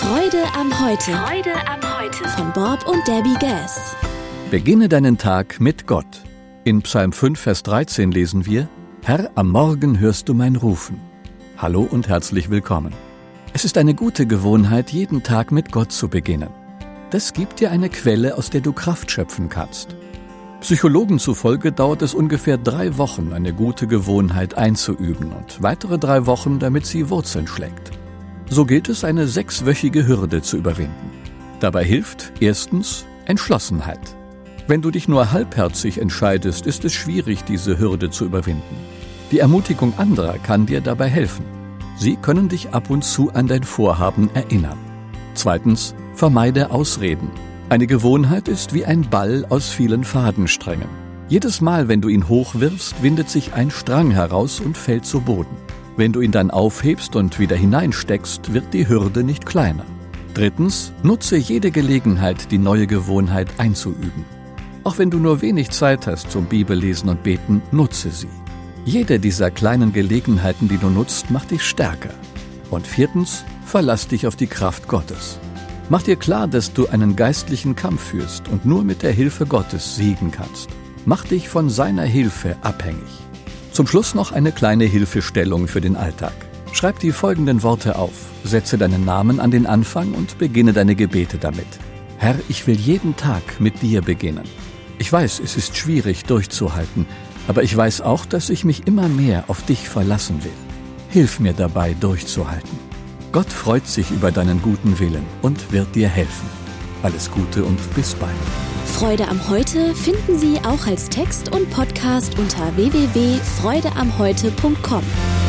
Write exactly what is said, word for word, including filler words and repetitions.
Freude am Heute. Freude am Heute. Von Bob und Debbie Gass. Beginne deinen Tag mit Gott. In Psalm fünf, Vers dreizehn lesen wir: Herr, am Morgen hörst du mein Rufen. Hallo und herzlich willkommen. Es ist eine gute Gewohnheit, jeden Tag mit Gott zu beginnen. Das gibt dir eine Quelle, aus der du Kraft schöpfen kannst. Psychologen zufolge dauert es ungefähr drei Wochen, eine gute Gewohnheit einzuüben und weitere drei Wochen, damit sie Wurzeln schlägt. So gilt es, eine sechswöchige Hürde zu überwinden. Dabei hilft erstens Entschlossenheit. Wenn du dich nur halbherzig entscheidest, ist es schwierig, diese Hürde zu überwinden. Die Ermutigung anderer kann dir dabei helfen. Sie können dich ab und zu an dein Vorhaben erinnern. Zweitens, vermeide Ausreden. Eine Gewohnheit ist wie ein Ball aus vielen Fadensträngen. Jedes Mal, wenn du ihn hochwirfst, windet sich ein Strang heraus und fällt zu Boden. Wenn du ihn dann aufhebst und wieder hineinsteckst, wird die Hürde nicht kleiner. Drittens, nutze jede Gelegenheit, die neue Gewohnheit einzuüben. Auch wenn du nur wenig Zeit hast zum Bibellesen und Beten, nutze sie. Jede dieser kleinen Gelegenheiten, die du nutzt, macht dich stärker. Und viertens, verlass dich auf die Kraft Gottes. Mach dir klar, dass du einen geistlichen Kampf führst und nur mit der Hilfe Gottes siegen kannst. Mach dich von seiner Hilfe abhängig. Zum Schluss noch eine kleine Hilfestellung für den Alltag. Schreib die folgenden Worte auf, setze deinen Namen an den Anfang und beginne deine Gebete damit. Herr, ich will jeden Tag mit dir beginnen. Ich weiß, es ist schwierig durchzuhalten, aber ich weiß auch, dass ich mich immer mehr auf dich verlassen will. Hilf mir dabei, durchzuhalten. Gott freut sich über deinen guten Willen und wird dir helfen. Alles Gute und bis bald. Freude am Heute finden Sie auch als Text und Podcast unter w w w punkt freude am heute punkt com.